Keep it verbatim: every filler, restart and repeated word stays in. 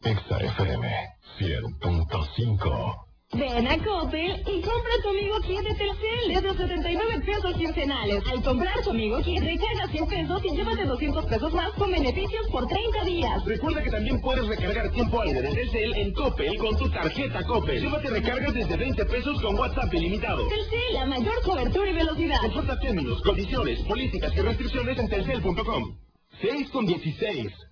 Exa F M cien punto cinco. Ven a Coppel y compra tu Amigo Kit de Telcel desde setenta y nueve pesos quincenales. Al comprar tu Amigo Kit, recarga cien pesos y llévate doscientos pesos más con beneficios por treinta días. Recuerda que también puedes recargar tiempo aire de Telcel en Coppel con tu tarjeta Coppel. Llévate recargas desde veinte pesos con WhatsApp ilimitado. Telcel, la mayor cobertura y velocidad. Consulta términos, condiciones, políticas y restricciones en telcel punto com. seis con dieciséis.